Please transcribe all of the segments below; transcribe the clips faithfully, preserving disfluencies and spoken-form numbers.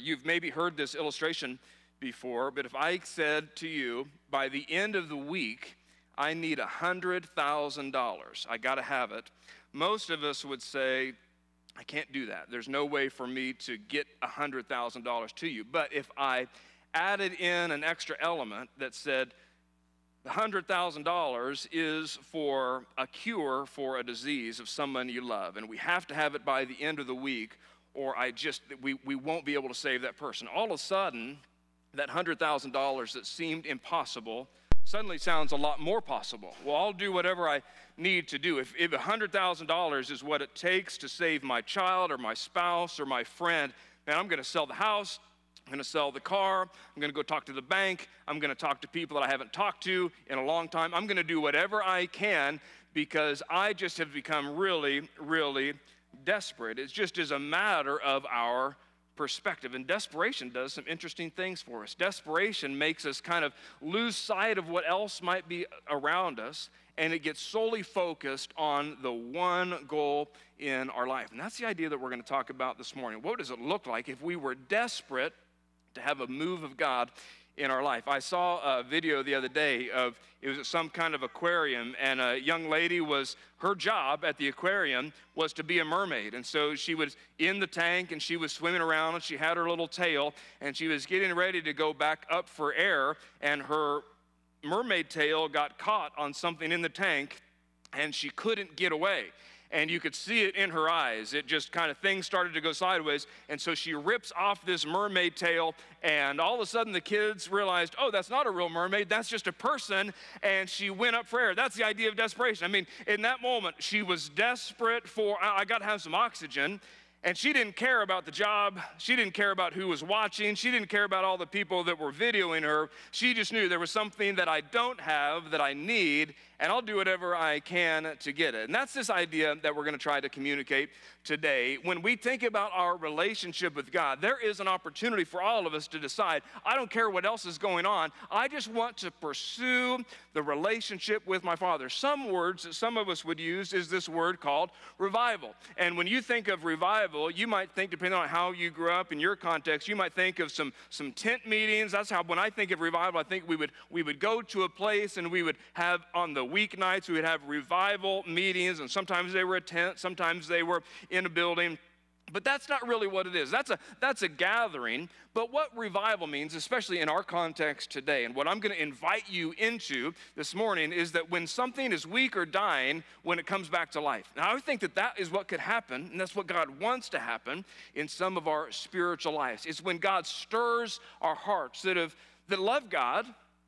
You've maybe heard this illustration before, but if I said to you, by the end of the week, I need one hundred thousand dollars, I got to have it, most of us would say, I can't do that. There's no way for me to get one hundred thousand dollars to you. But if I added in an extra element that said, the one hundred thousand dollars is for a cure for a disease of someone you love, and we have to have it by the end of the week, or I just, we, we won't be able to save that person. All of a sudden, that one hundred thousand dollars that seemed impossible suddenly sounds a lot more possible. Well, I'll do whatever I need to do. If, if one hundred thousand dollars is what it takes to save my child or my spouse or my friend, man, I'm going to sell the house, I'm going to sell the car, I'm going to go talk to the bank, I'm going to talk to people that I haven't talked to in a long time. I'm going to do whatever I can because I just have become really, really desperate. It just is a matter of our perspective. And desperation does some interesting things for us. Desperation makes us kind of lose sight of what else might be around us, and it gets solely focused on the one goal in our life. And that's the idea that we're going to talk about this morning. What does it look like if we were desperate to have a move of God in our life? I saw a video the other day of, it was at some kind of aquarium, and a young lady was, her job at the aquarium was to be a mermaid. And so she was in the tank and she was swimming around and she had her little tail and she was getting ready to go back up for air, and her mermaid tail got caught on something in the tank and she couldn't get away. And you could see it in her eyes. It just kind of, things started to go sideways. And so she rips off this mermaid tail, and all of a sudden the kids realized, oh, that's not a real mermaid, that's just a person, and she went up for air. That's the idea of desperation. I mean, in that moment, she was desperate for, I, I got to have some oxygen. And she didn't care about the job. She didn't care about who was watching. She didn't care about all the people that were videoing her. She just knew there was something that I don't have that I need, and I'll do whatever I can to get it. And that's this idea that we're going to try to communicate today. When we think about our relationship with God, there is an opportunity for all of us to decide, I don't care what else is going on. I just want to pursue the relationship with my Father. Some words that some of us would use is this word called revival. And when you think of revival, you might think, depending on how you grew up in your context, you might think of some, some tent meetings. That's how, when I think of revival, I think we would, we would go to a place and we would have, on the weeknights, we would have revival meetings, and sometimes they were a tent, sometimes they were in a building. But that's not really what it is. That's a, that's a gathering. But what revival means, especially in our context today, and what I'm going to invite you into this morning, is that when something is weak or dying, when it comes back to life. Now, I think that that is what could happen, and that's what God wants to happen in some of our spiritual lives. It's when God stirs our hearts that have that love God,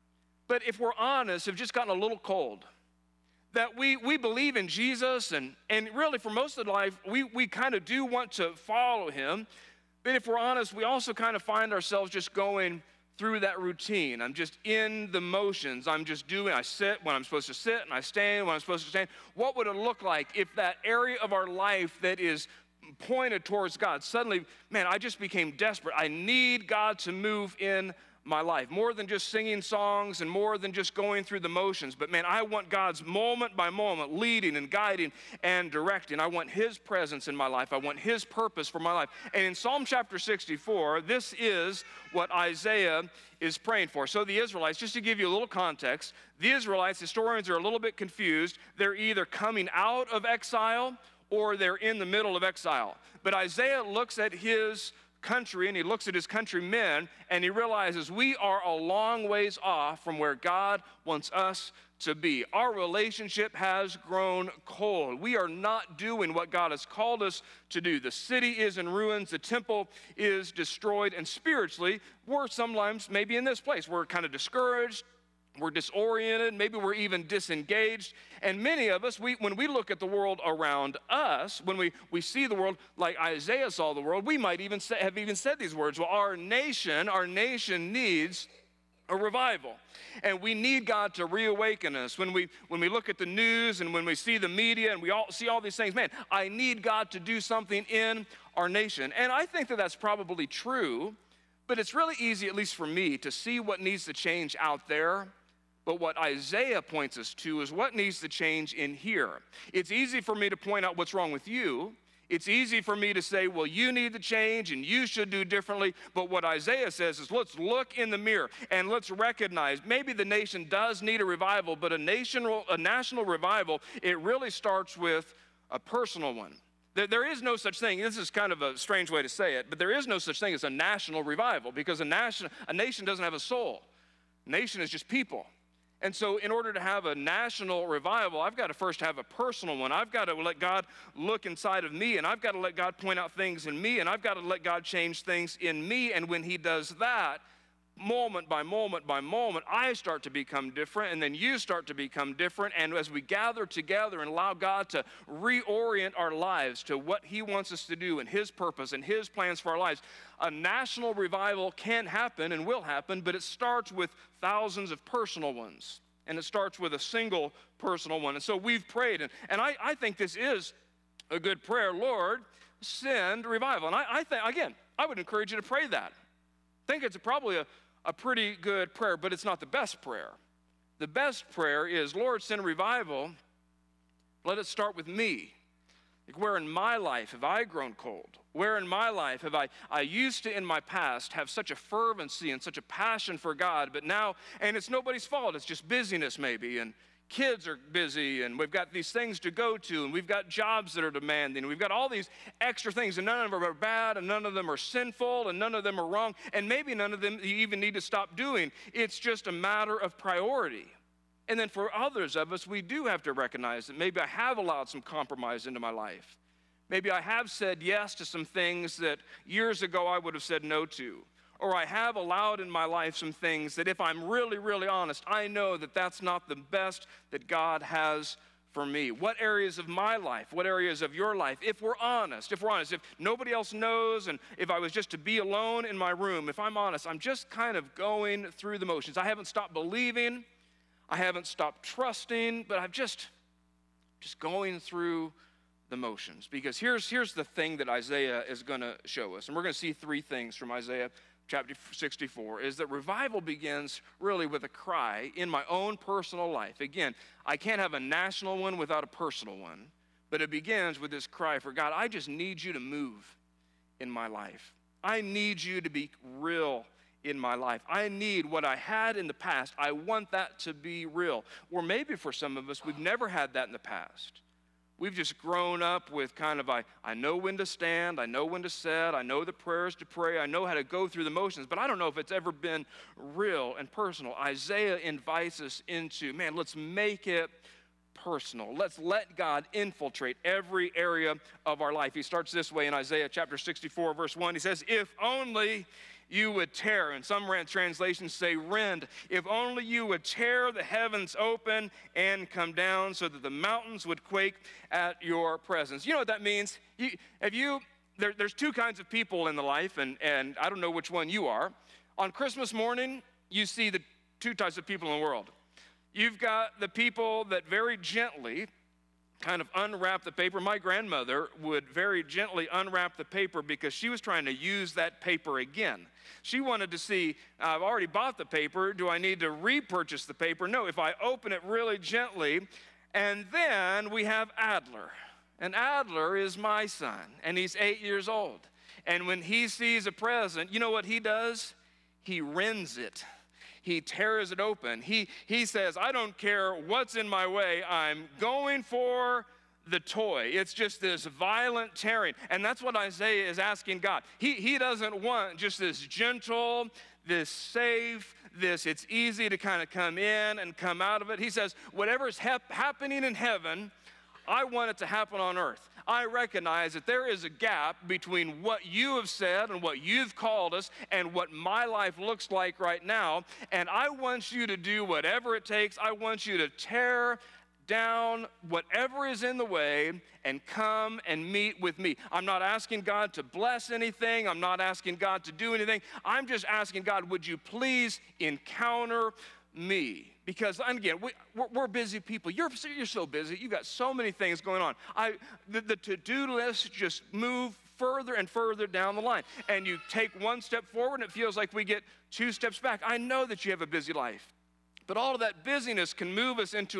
but if we're honest, have just gotten a little cold. That we, we believe in Jesus, and, and really for most of life, we, we kind of do want to follow him. But if we're honest, we also kind of find ourselves just going through that routine. I'm just in the motions. I'm just doing, I sit when I'm supposed to sit, and I stand when I'm supposed to stand. What would it look like if that area of our life that is pointed towards God, suddenly, man, I just became desperate. I need God to move in my life, more than just singing songs and more than just going through the motions. But man, I want God's moment by moment leading and guiding and directing. I want his presence in my life. I want his purpose for my life. And in Psalm chapter sixty-four, this is what Isaiah is praying for. So the Israelites, just to give you a little context, the Israelites, historians are a little bit confused. They're either coming out of exile or they're in the middle of exile. But Isaiah looks at his country and he looks at his countrymen and he realizes we are a long ways off from where God wants us to be. Our relationship has grown cold. We are not doing what God has called us to do. The city is in ruins. The temple is destroyed. And spiritually, we're sometimes maybe in this place. We're kind of discouraged. We're disoriented, maybe we're even disengaged. And many of us, we, when we look at the world around us, when we, we see the world like Isaiah saw the world, we might even say, have even said these words, well, our nation, our nation needs a revival. And we need God to reawaken us. When we, when we look at the news and when we see the media and we all see all these things, man, I need God to do something in our nation. And I think that that's probably true, but it's really easy, at least for me, to see what needs to change out there. But what Isaiah points us to is what needs to change in here. It's easy for me to point out what's wrong with you. It's easy for me to say, well, you need to change and you should do differently. But what Isaiah says is, let's look in the mirror and let's recognize maybe the nation does need a revival, but a, nation, a national revival, it really starts with a personal one. There, there is no such thing. This is kind of a strange way to say it, but there is no such thing as a national revival because a nation, a nation doesn't have a soul. A nation is just people. And so in order to have a national revival, I've got to first have a personal one. I've got to let God look inside of me, and I've got to let God point out things in me, and I've got to let God change things in me. And when he does that, moment by moment by moment, I start to become different, and then you start to become different. And as we gather together and allow God to reorient our lives to what he wants us to do and his purpose and his plans for our lives, a national revival can happen and will happen, but it starts with thousands of personal ones. And it starts with a single personal one. And so we've prayed, and, and I, I think this is a good prayer. Lord, send revival. And I, I think, again, I would encourage you to pray that. I think it's probably a a pretty good prayer, but it's not the best prayer. The best prayer is, Lord, send revival. Let it start with me. Like, where in my life have I grown cold? Where in my life have I, I used to in my past have such a fervency and such a passion for God, but now, and it's nobody's fault, it's just busyness maybe, and kids are busy, and we've got these things to go to, and we've got jobs that are demanding, and we've got all these extra things, and none of them are bad, and none of them are sinful, and none of them are wrong, and maybe none of them you even need to stop doing. It's just a matter of priority. And then for others of us, we do have to recognize that maybe I have allowed some compromise into my life. Maybe I have said yes to some things that years ago I would have said no to. Or I have allowed in my life some things that if I'm really, really honest, I know that that's not the best that God has for me. What areas of my life, what areas of your life, if we're honest, if we're honest, if nobody else knows, and if I was just to be alone in my room, if I'm honest, I'm just kind of going through the motions. I haven't stopped believing, I haven't stopped trusting, but I'm just, just going through the motions. Because here's, here's the thing that Isaiah is going to show us, and we're going to see three things from Isaiah chapter sixty-four, is that revival begins really with a cry in my own personal life. Again, I can't have a national one without a personal one, but it begins with this cry for God, I just need you to move in my life. I need you to be real in my life. I need what I had in the past. I want that to be real. Or maybe for some of us, we've never had that in the past. We've just grown up with kind of, I, I know when to stand, I know when to sit, I know the prayers to pray, I know how to go through the motions, but I don't know if it's ever been real and personal. Isaiah invites us into, man, let's make it personal. Let's let God infiltrate every area of our life. He starts this way in Isaiah chapter sixty-four, verse one. He says, if only you would tear, and some translations say rend, if only you would tear the heavens open and come down so that the mountains would quake at your presence. You know what that means? You, have you, there, there's two kinds of people in the life, and, and I don't know which one you are. On Christmas morning, you see the two types of people in the world. You've got the people that very gently kind of unwrap the paper. My grandmother would very gently unwrap the paper because she was trying to use that paper again. She wanted to see, I've already bought the paper, do I need to repurchase the paper? No, if I open it really gently. And then we have Adler. And Adler is my son, and he's eight years old. And when he sees a present, you know what he does? He rends it. He tears it open. He, he says, I don't care what's in my way. I'm going for the toy. It's just this violent tearing. And that's what Isaiah is asking God. He, he doesn't want just this gentle, this safe, this it's easy to kind of come in and come out of it. He says, whatever is hap- happening in heaven, I want it to happen on earth. I recognize that there is a gap between what you have said and what you've called us and what my life looks like right now. And I want you to do whatever it takes. I want you to tear down whatever is in the way and come and meet with me. I'm not asking God to bless anything. I'm not asking God to do anything. I'm just asking God, would you please encounter me? Because, and again, we, we're, we're busy people. You're, you're so busy. You've got so many things going on. I, the, the to-do list just move further and further down the line. And you take one step forward, and it feels like we get two steps back. I know that you have a busy life. But all of that busyness can move us into a,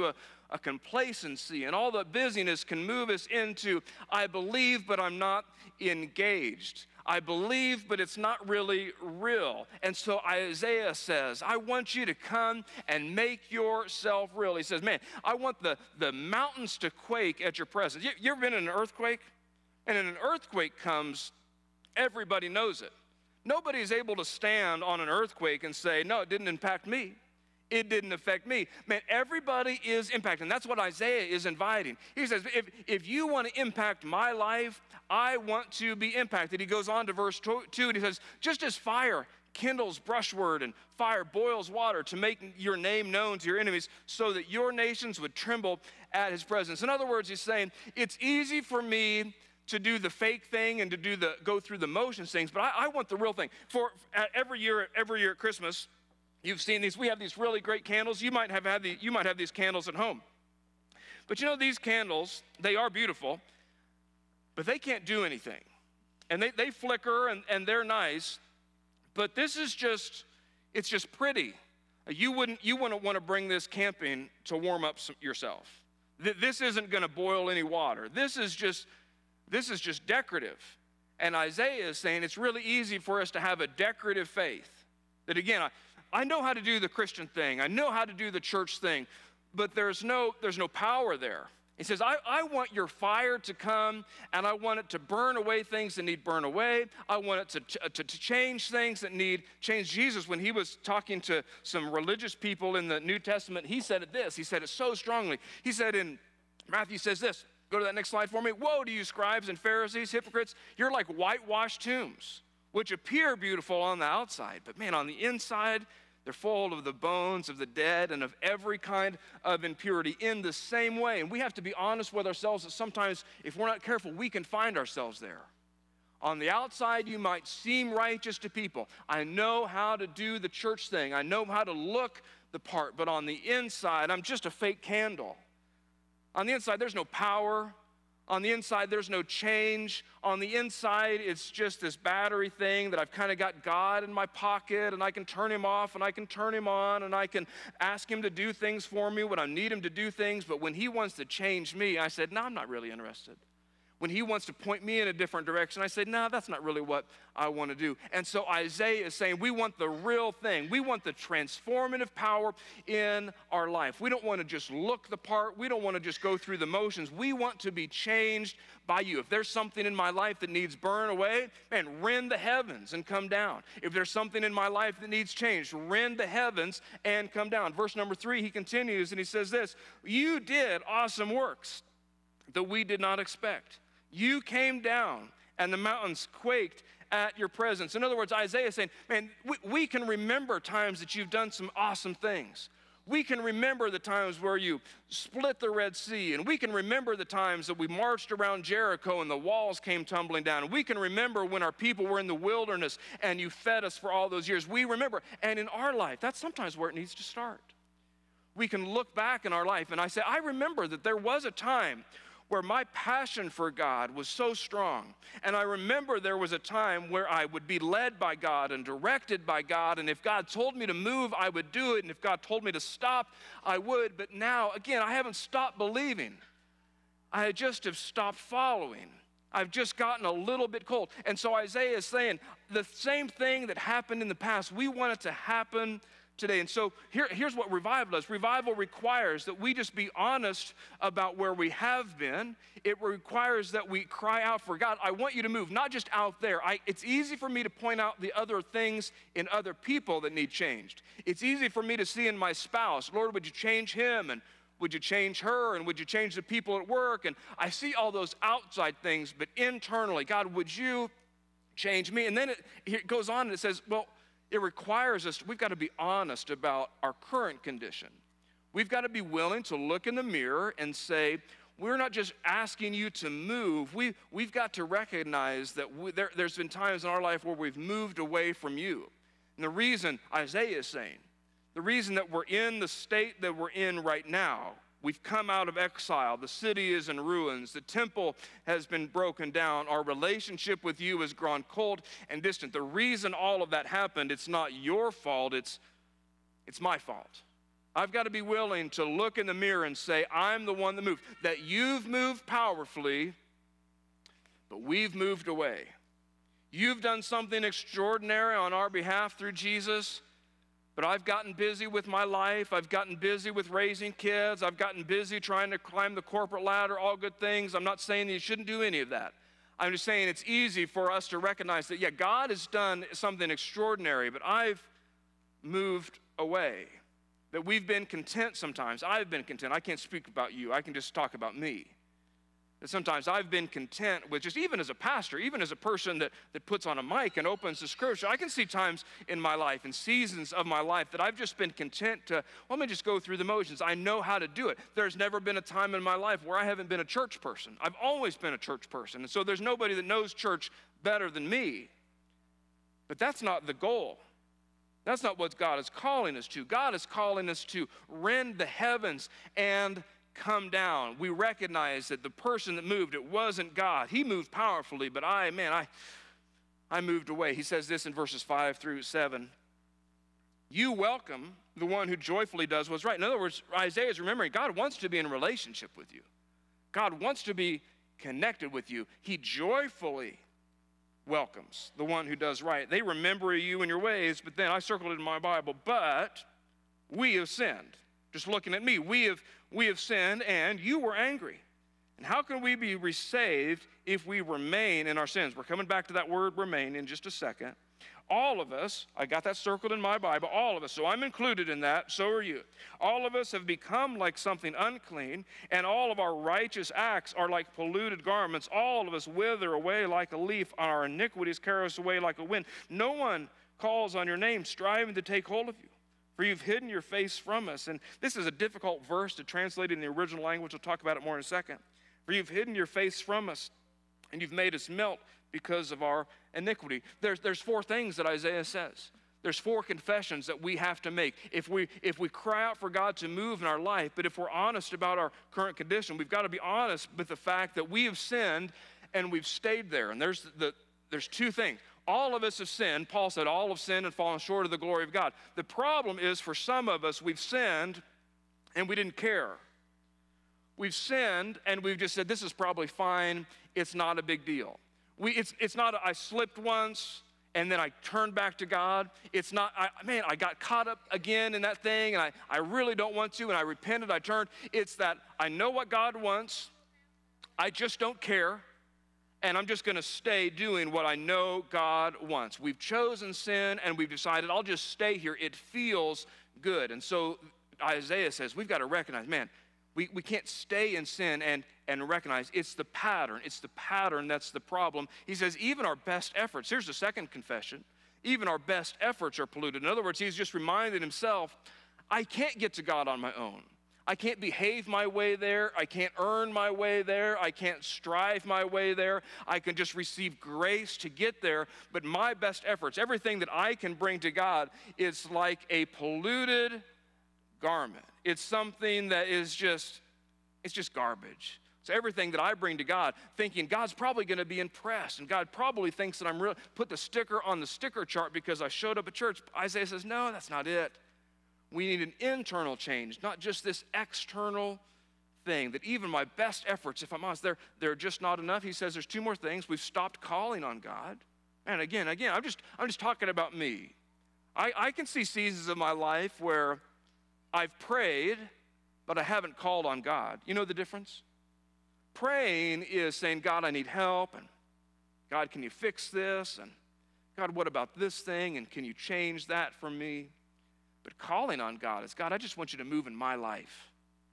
a complacency, and all the busyness can move us into, I believe, but I'm not engaged. I believe, but it's not really real. And so Isaiah says, I want you to come and make yourself real. He says, man, I want the, the mountains to quake at your presence. You, you ever been in an earthquake? And when an earthquake comes, everybody knows it. Nobody's able to stand on an earthquake and say, no, it didn't impact me. It didn't affect me. Man, everybody is impacted. And that's what Isaiah is inviting. He says, if, if you want to impact my life, I want to be impacted. He goes on to verse two, and he says, just as fire kindles brushwood and fire boils water to make your name known to your enemies so that your nations would tremble at his presence. In other words, he's saying, it's easy for me to do the fake thing and to do the go through the motions things, but I, I want the real thing. For uh, every year, every year at Christmas, you've seen these. We have these really great candles. You might have had the, you might have these candles at home. But you know, these candles, they are beautiful, but they can't do anything. And they, they flicker and, and they're nice, but this is just, it's just pretty. You wouldn't, you wouldn't want to bring this camping to warm up some, yourself. This isn't going to boil any water. This is just, this is just decorative. And Isaiah is saying it's really easy for us to have a decorative faith. That again, I, I know how to do the Christian thing. I know how to do the church thing, but there's no, there's no power there. He says, I, I want your fire to come, and I want it to burn away things that need burn away. I want it to, to, to change things that need change. Jesus, when he was talking to some religious people in the New Testament, he said it this. He said it so strongly. He said in Matthew says this. Go to that next slide for me. Woe to you, scribes and Pharisees, hypocrites. You're like whitewashed tombs, which appear beautiful on the outside, but man, on the inside, they're full of the bones of the dead and of every kind of impurity in the same way. And we have to be honest with ourselves that sometimes, if we're not careful, we can find ourselves there. On the outside, you might seem righteous to people. I know how to do the church thing. I know how to look the part, but on the inside, I'm just a fake candle. On the inside, there's no power. On the inside, there's no change. On the inside, it's just this battery thing that I've kind of got God in my pocket, and I can turn him off, and I can turn him on, and I can ask him to do things for me when I need him to do things. But when he wants to change me, I said, no, I'm not really interested. When he wants to point me in a different direction, I said, no, that's not really what I want to do. And so Isaiah is saying we want the real thing. We want the transformative power in our life. We don't want to just look the part. We don't want to just go through the motions. We want to be changed by you. If there's something in my life that needs burn away, man, rend the heavens and come down. If there's something in my life that needs changed, rend the heavens and come down. Verse number three, he continues and he says this, you did awesome works that we did not expect. You came down and the mountains quaked at your presence. In other words, Isaiah is saying, man, we, we can remember times that you've done some awesome things. We can remember the times where you split the Red Sea, and we can remember the times that we marched around Jericho and the walls came tumbling down. And we can remember when our people were in the wilderness and you fed us for all those years. We remember, and in our life, that's sometimes where it needs to start. We can look back in our life, and I say, I remember that there was a time where my passion for God was so strong. And I remember there was a time where I would be led by God and directed by God, and if God told me to move, I would do it, and if God told me to stop, I would. But now, again, I haven't stopped believing. I just have stopped following. I've just gotten a little bit cold. And so Isaiah is saying, the same thing that happened in the past, we want it to happen today. And so here, here's what revival does. Revival requires that we just be honest about where we have been. It requires that we cry out for God. I want you to move, not just out there. I, it's easy for me to point out the other things in other people that need changed. It's easy for me to see in my spouse, Lord, would you change him? And would you change her? And would you change the people at work? And I see all those outside things, but internally, God, would you change me? And then it, it goes on and it says, well, it requires us, we've got to be honest about our current condition. We've got to be willing to look in the mirror and say, we're not just asking you to move. We, we've got to recognize that we, there, there's been times in our life where we've moved away from you. And the reason Isaiah is saying, the reason that we're in the state that we're in right now, we've come out of exile, the city is in ruins, the temple has been broken down, our relationship with you has grown cold and distant. The reason all of that happened, it's not your fault, it's, it's my fault. I've got to be willing to look in the mirror and say, I'm the one that moved. That you've moved powerfully, but we've moved away. You've done something extraordinary on our behalf through Jesus, but I've gotten busy with my life. I've gotten busy with raising kids. I've gotten busy trying to climb the corporate ladder, all good things. I'm not saying that you shouldn't do any of that. I'm just saying it's easy for us to recognize that, yeah, God has done something extraordinary, but I've moved away. That we've been content sometimes. I've been content. I can't speak about you. I can just talk about me. That sometimes I've been content with just, even as a pastor, even as a person that, that puts on a mic and opens the scripture, I can see times in my life and seasons of my life that I've just been content to, well, let me just go through the motions. I know how to do it. There's never been a time in my life where I haven't been a church person. I've always been a church person. And so there's nobody that knows church better than me. But that's not the goal. That's not what God is calling us to. God is calling us to rend the heavens and come down. We recognize that the person that moved, it wasn't God. He moved powerfully, but I, man, I, I moved away. He says this in verses five through seven. You welcome the one who joyfully does what's right. In other words, Isaiah is remembering God wants to be in a relationship with you. God wants to be connected with you. He joyfully welcomes the one who does right. They remember you in your ways, but then I circled it in my Bible, but we have sinned. Just looking at me, we have we have sinned and you were angry. And how can we be resaved if we remain in our sins? We're coming back to that word remain in just a second. All of us, I got that circled in my Bible, all of us, so I'm included in that, so are you. All of us have become like something unclean, and all of our righteous acts are like polluted garments. All of us wither away like a leaf, and our iniquities carry us away like a wind. No one calls on your name, striving to take hold of you. For you've hidden your face from us. And this is a difficult verse to translate in the original language. We'll talk about it more in a second. For you've hidden your face from us, and you've made us melt because of our iniquity. There's, there's four things that Isaiah says. There's four confessions that we have to make. If we, if we cry out for God to move in our life, but if we're honest about our current condition, we've got to be honest with the fact that we have sinned and we've stayed there. And there's, the, there's two things. All of us have sinned. Paul said all have sinned and fallen short of the glory of God. The problem is for some of us, we've sinned and we didn't care. We've sinned and we've just said, this is probably fine. It's not a big deal. We, it's, it's not, a, I slipped once and then I turned back to God. It's not, I, man, I got caught up again in that thing and I, I really don't want to, and I repented, I turned. It's that I know what God wants. I just don't care. And I'm just going to stay doing what I know God wants. We've chosen sin, and we've decided, I'll just stay here. It feels good. And so Isaiah says, we've got to recognize, man, we, we can't stay in sin and, and recognize it's the pattern. It's the pattern that's the problem. He says, even our best efforts, here's the second confession, even our best efforts are polluted. In other words, he's just reminding himself, I can't get to God on my own. I can't behave my way there. I can't earn my way there. I can't strive my way there. I can just receive grace to get there. But my best efforts, everything that I can bring to God, is like a polluted garment. It's something that is just, it's just garbage. So everything that I bring to God, thinking God's probably going to be impressed, and God probably thinks that I'm real, put the sticker on the sticker chart because I showed up at church. Isaiah says, no, that's not it. We need an internal change, not just this external thing, that even my best efforts, if I'm honest, they're, they're just not enough. He says there's two more things. We've stopped calling on God. And again, again, I'm just, I'm just talking about me. I, I can see seasons of my life where I've prayed, but I haven't called on God. You know the difference? Praying is saying, God, I need help, and God, can you fix this? And God, what about this thing? And can you change that for me? But calling on God is, God, I just want you to move in my life.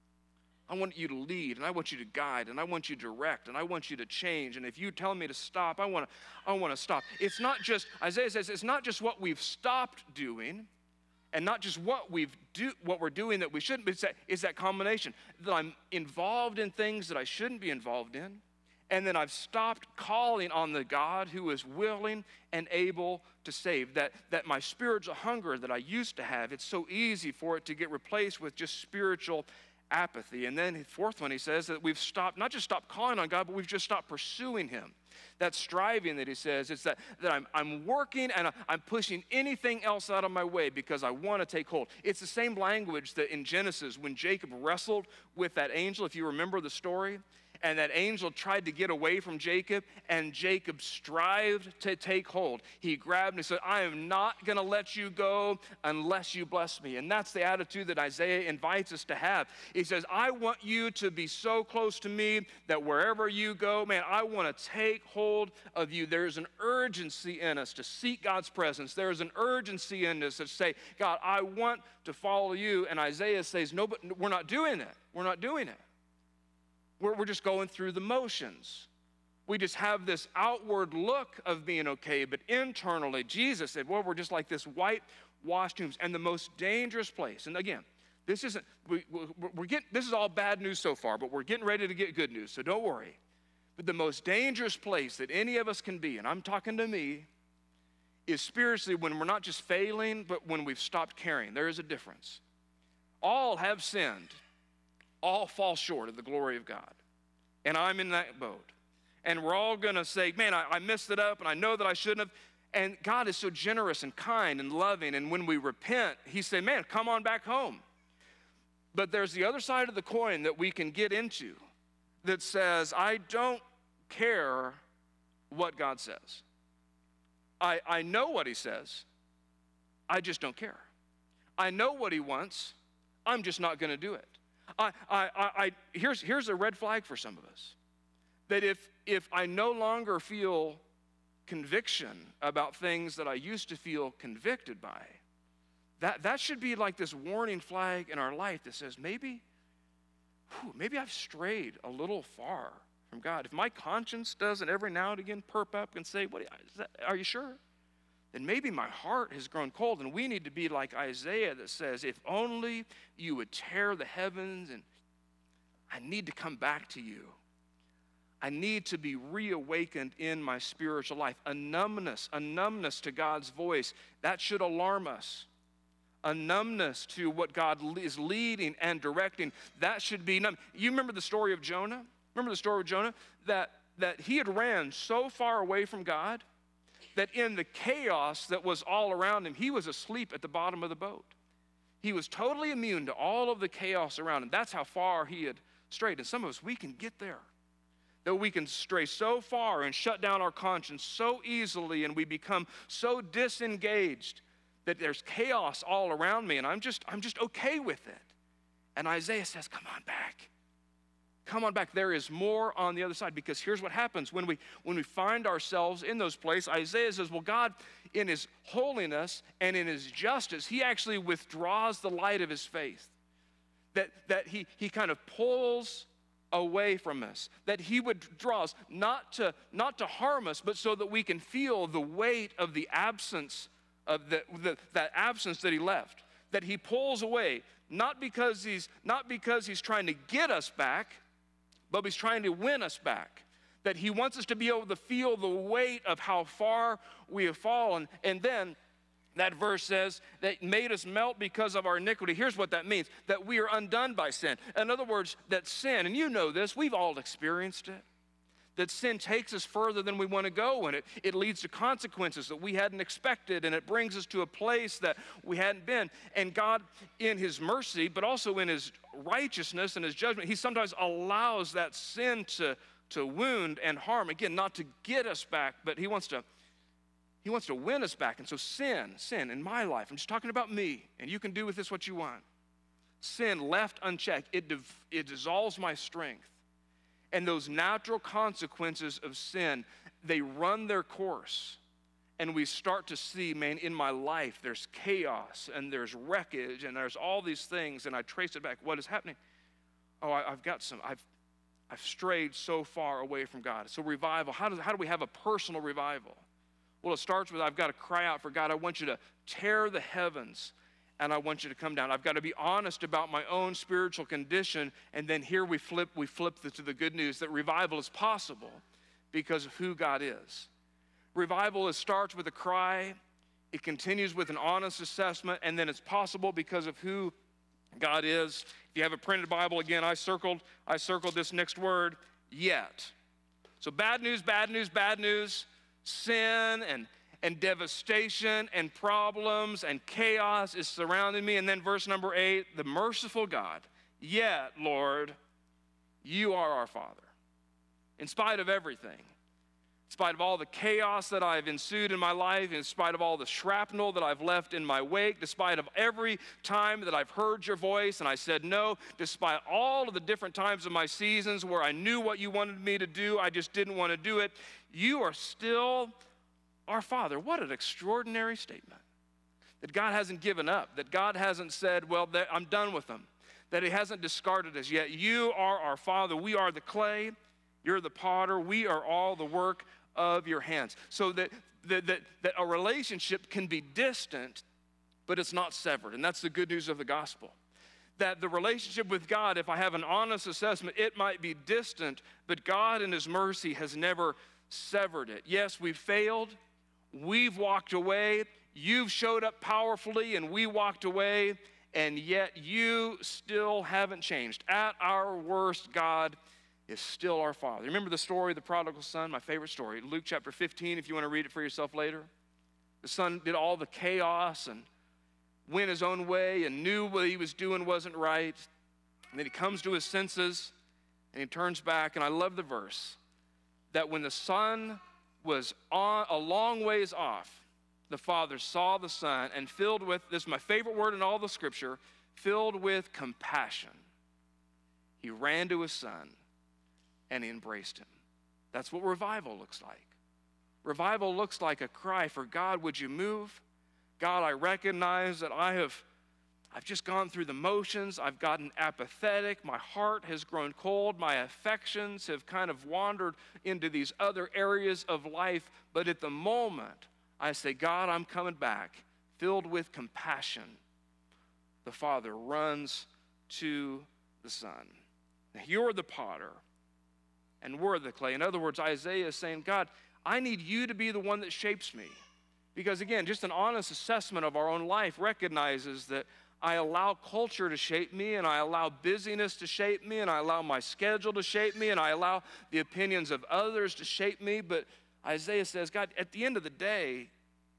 I want you to lead, and I want you to guide, and I want you to direct, and I want you to change. And if you tell me to stop, I want to, I want to stop. It's not just, Isaiah says, it's not just what we've stopped doing, and not just what we've do, what we're doing that we shouldn't, but it's that, it's that combination that I'm involved in things that I shouldn't be involved in, and then I've stopped calling on the God who is willing and able to save. That, that my spiritual hunger that I used to have, it's so easy for it to get replaced with just spiritual apathy. And then the fourth one, he says that we've stopped, not just stopped calling on God, but we've just stopped pursuing him. That striving that he says, it's that, that I'm, I'm working and I'm pushing anything else out of my way because I want to take hold. It's the same language that in Genesis when Jacob wrestled with that angel, if you remember the story, and that angel tried to get away from Jacob, and Jacob strived to take hold. He grabbed and he said, I am not going to let you go unless you bless me. And that's the attitude that Isaiah invites us to have. He says, I want you to be so close to me that wherever you go, man, I want to take hold of you. There's an urgency in us to seek God's presence. There's an urgency in us to say, God, I want to follow you. And Isaiah says, no, but we're not doing it. We're not doing it. We're, we're just going through the motions. We just have this outward look of being okay, but internally, Jesus said, well, we're just like this whitewashed tombs. And the most dangerous place, and again, this isn't, we, we're getting, this is all bad news so far, but we're getting ready to get good news, so don't worry. But the most dangerous place that any of us can be, and I'm talking to me, is spiritually when we're not just failing, but when we've stopped caring. There is a difference. All have sinned. All fall short of the glory of God. And I'm in that boat. And we're all going to say, man, I, I messed it up, and I know that I shouldn't have. And God is so generous and kind and loving. And when we repent, he said, man, come on back home. But there's the other side of the coin that we can get into that says, I don't care what God says. I, I know what he says. I just don't care. I know what he wants. I'm just not going to do it. I, I, I, here's, here's a red flag for some of us. That if, if I no longer feel conviction about things that I used to feel convicted by, that, that should be like this warning flag in our life that says maybe, whew, maybe I've strayed a little far from God. If my conscience doesn't every now and again perp up and say, "What? Is that, are you sure?" Then maybe my heart has grown cold, and we need to be like Isaiah that says, if only you would tear the heavens, and I need to come back to you. I need to be reawakened in my spiritual life. A numbness, a numbness to God's voice, that should alarm us. A numbness to what God is leading and directing, that should be numb. You remember the story of Jonah? Remember the story of Jonah? That, that he had ran so far away from God that in the chaos that was all around him, he was asleep at the bottom of the boat. He was totally immune to all of the chaos around him. That's how far he had strayed. And some of us, we can get there. That we can stray so far and shut down our conscience so easily, and we become so disengaged that there's chaos all around me, and I'm just, I'm just okay with it. And Isaiah says, come on back. Come on back. There is more on the other side, because here's what happens when we when we find ourselves in those places. Isaiah says, well, God, in his holiness and in his justice, he actually withdraws the light of his faith. That, that he, he kind of pulls away from us. That he withdraws, not to, not to harm us, but so that we can feel the weight of the absence of the, the that absence that he left. That he pulls away, not because he's not because he's trying to get us back, but he's trying to win us back. That he wants us to be able to feel the weight of how far we have fallen. And then that verse says that made us melt because of our iniquity. Here's what that means, that we are undone by sin. In other words, that sin, and you know this, we've all experienced it, that sin takes us further than we want to go, and it, it leads to consequences that we hadn't expected, and it brings us to a place that we hadn't been. And God, in his mercy, but also in his righteousness and his judgment, he sometimes allows that sin to, to wound and harm. Again, not to get us back, but he wants to, he wants to win us back. And so sin, sin in my life, I'm just talking about me, and you can do with this what you want. Sin left unchecked, it, it dissolves my strength. And those natural consequences of sin, they run their course. And we start to see, man, in my life, there's chaos and there's wreckage and there's all these things. And I trace it back. What is happening? Oh, I, I've got some, I've, I've strayed so far away from God. So revival, how, does, how do we have a personal revival? Well, it starts with, I've got to cry out for God. I want you to tear the heavens, and I want you to come down. I've got to be honest about my own spiritual condition, and then here we flip, we flip the, to the good news that revival is possible because of who God is. Revival is, starts with a cry, it continues with an honest assessment, and then it's possible because of who God is. If you have a printed Bible, again, I circled, I circled this next word, yet. So bad news, bad news, bad news, sin and, and devastation and problems and chaos is surrounding me. And then verse number eight, the merciful God, yet, Lord, you are our Father. In spite of everything, in spite of all the chaos that I've ensued in my life, in spite of all the shrapnel that I've left in my wake, despite of every time that I've heard your voice and I said no, despite all of the different times of my seasons where I knew what you wanted me to do, I just didn't want to do it, you are still our Father. What an extraordinary statement. That God hasn't given up, that God hasn't said, well, I'm done with them, that he hasn't discarded us yet. You are our Father. We are the clay. You're the potter. We are all the work of your hands. So that, that, that, that a relationship can be distant, but it's not severed. And that's the good news of the gospel. That the relationship with God, if I have an honest assessment, it might be distant, but God in his mercy has never severed it. Yes, we've failed. We've walked away. You've showed up powerfully and we walked away, and yet you still haven't changed. At our worst, God is still our Father. Remember the story of the prodigal son, my favorite story, Luke chapter fifteen, if you want to read it for yourself later. The son did all the chaos and went his own way and knew what he was doing wasn't right. And then he comes to his senses and he turns back, and I love the verse, that when the son was on, a long ways off, the father saw the son and filled with, this is my favorite word in all the scripture, filled with compassion, he ran to his son and he embraced him. That's what revival looks like. Revival looks like a cry for, God, would you move? God, I recognize that I have I've just gone through the motions. I've gotten apathetic. My heart has grown cold. My affections have kind of wandered into these other areas of life. But at the moment, I say, God, I'm coming back, filled with compassion. The Father runs to the Son. Now, you're the potter, and we're the clay. In other words, Isaiah is saying, God, I need you to be the one that shapes me. Because again, just an honest assessment of our own life recognizes that I allow culture to shape me, and I allow busyness to shape me, and I allow my schedule to shape me, and I allow the opinions of others to shape me. But Isaiah says, God, at the end of the day,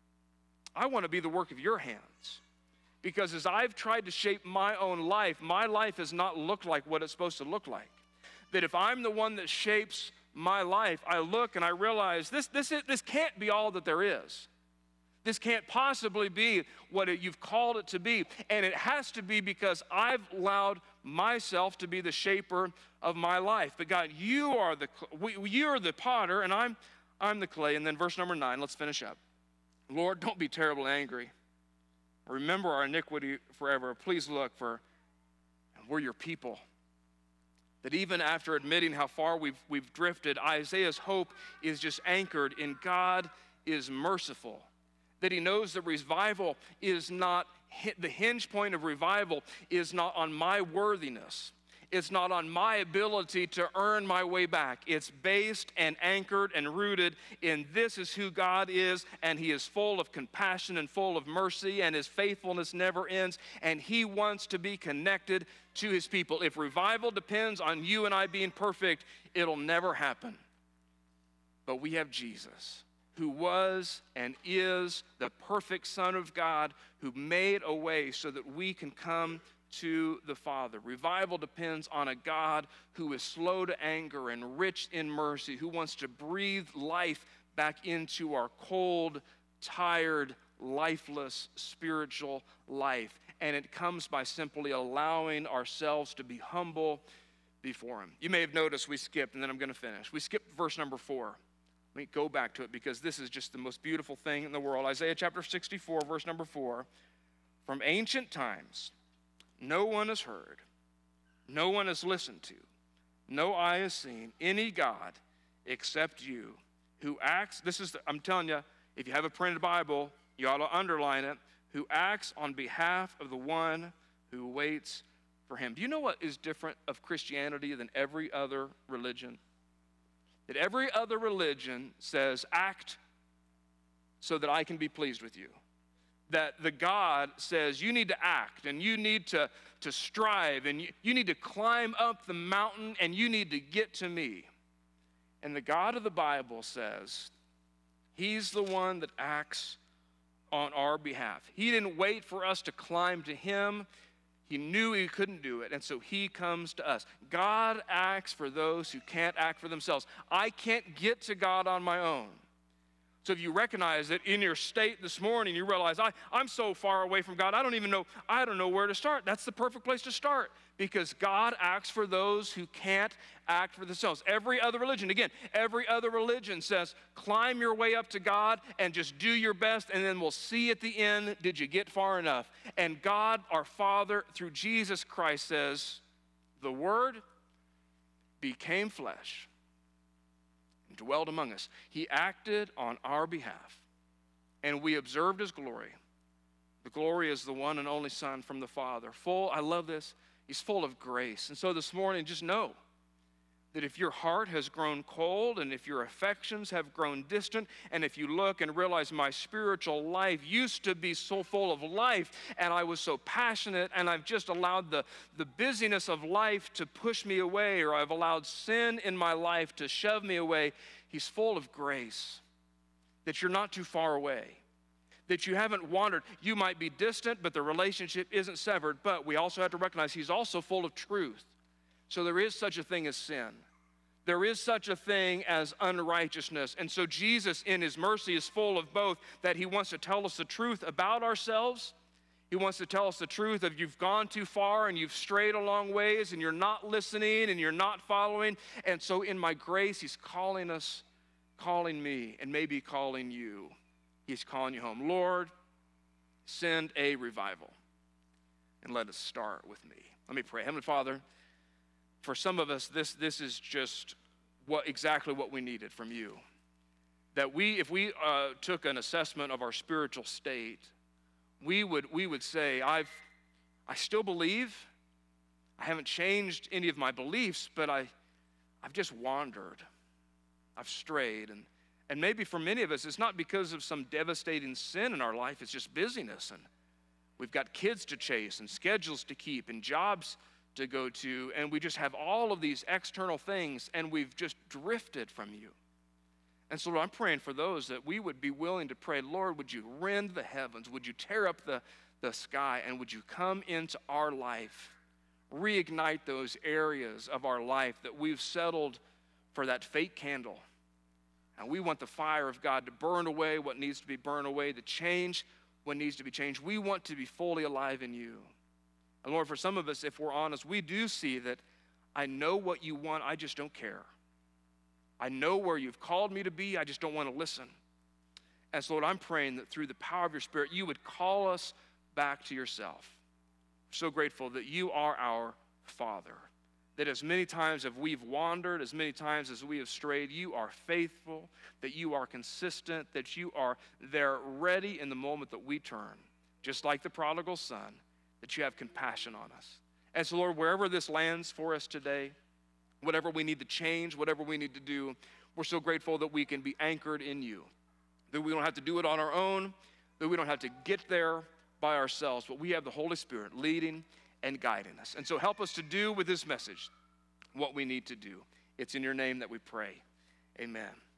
I want to be the work of your hands. Because as I've tried to shape my own life, my life has not looked like what it's supposed to look like. That if I'm the one that shapes my life, I look and I realize this, this, this can't be all that there is. This can't possibly be what it, you've called it to be. And it has to be because I've allowed myself to be the shaper of my life. But God, you are the, you're the potter, and I'm, I'm the clay. And then verse number nine, let's finish up. Lord, don't be terribly angry. Remember our iniquity forever. Please look, for we're your people. That even after admitting how far we've, we've drifted, Isaiah's hope is just anchored in God is merciful. That he knows that revival is not, the hinge point of revival is not on my worthiness. It's not on my ability to earn my way back. It's based and anchored and rooted in this is who God is, and he is full of compassion and full of mercy, and his faithfulness never ends, and he wants to be connected to his people. If revival depends on you and I being perfect, it'll never happen. But we have Jesus, who was and is the perfect Son of God, who made a way so that we can come to the Father. Revival depends on a God who is slow to anger and rich in mercy, who wants to breathe life back into our cold, tired, lifeless spiritual life. And it comes by simply allowing ourselves to be humble before him. You may have noticed we skipped, and then I'm going to finish. We skipped verse number four. Let me go back to it because this is just the most beautiful thing in the world. Isaiah chapter sixty-four, verse number four. From ancient times, no one has heard, no one has listened to, no eye has seen any God except you, who acts, this is, the, I'm telling you, if you have a printed Bible, you ought to underline it, who acts on behalf of the one who waits for him. Do you know what is different of Christianity than every other religion? That every other religion says, act so that I can be pleased with you. that the God says you need to act and you need to, to strive and you, you need to climb up the mountain and you need to get to me. And the God of the Bible says he's the one that acts on our behalf. He didn't wait for us to climb to him. He knew he couldn't do it, and so he comes to us. God acts for those who can't act for themselves. I can't get to God on my own. So if you recognize that in your state this morning, you realize, I, I'm so far away from God, I don't even know, I don't know where to start. That's the perfect place to start, because God acts for those who can't act for themselves. Every other religion, again, every other religion says, climb your way up to God and just do your best, and then we'll see at the end, did you get far enough? And God, our Father, through Jesus Christ says, the Word became flesh, dwelled among us. He acted on our behalf, and we observed his glory. The glory is the one and only Son from the Father. Full, I love this, he's full of grace. And so this morning, just know that if your heart has grown cold and if your affections have grown distant, and if you look and realize my spiritual life used to be so full of life and I was so passionate and I've just allowed the, the busyness of life to push me away, or I've allowed sin in my life to shove me away, he's full of grace, that you're not too far away, that you haven't wandered. You might be distant, but the relationship isn't severed, but we also have to recognize he's also full of truth. So there is such a thing as sin. There is such a thing as unrighteousness. And so Jesus, in his mercy, is full of both, that he wants to tell us the truth about ourselves. He wants to tell us the truth of you've gone too far and you've strayed a long ways and you're not listening and you're not following. And so in my grace, he's calling us, calling me, and maybe calling you. He's calling you home. Lord, send a revival and let us start with me. Let me pray. Heavenly Father, for some of us, this, this is just what exactly what we needed from you. That we, if we uh, took an assessment of our spiritual state, we would, we would say, I've, I still believe. I haven't changed any of my beliefs, but I, I've just wandered. I've strayed. And, and maybe for many of us, it's not because of some devastating sin in our life. It's just busyness. And we've got kids to chase and schedules to keep and jobs to go to, and we just have all of these external things, and we've just drifted from you. And so Lord, I'm praying for those that we would be willing to pray, Lord, would you rend the heavens? Would you tear up the, the sky? And would you come into our life, reignite those areas of our life that we've settled for that fake candle? And we want the fire of God to burn away what needs to be burned away, to change what needs to be changed. We want to be fully alive in you. And Lord, for some of us, if we're honest, we do see that I know what you want, I just don't care. I know where you've called me to be, I just don't want to listen. And so Lord, I'm praying that through the power of your Spirit, you would call us back to yourself. I'm so grateful that you are our Father, that as many times as we've wandered, as many times as we have strayed, you are faithful, that you are consistent, that you are there ready in the moment that we turn, just like the prodigal son, that you have compassion on us. And so, Lord, wherever this lands for us today, whatever we need to change, whatever we need to do, we're so grateful that we can be anchored in you, that we don't have to do it on our own, that we don't have to get there by ourselves, but we have the Holy Spirit leading and guiding us. And so help us to do with this message what we need to do. It's in your name that we pray. Amen.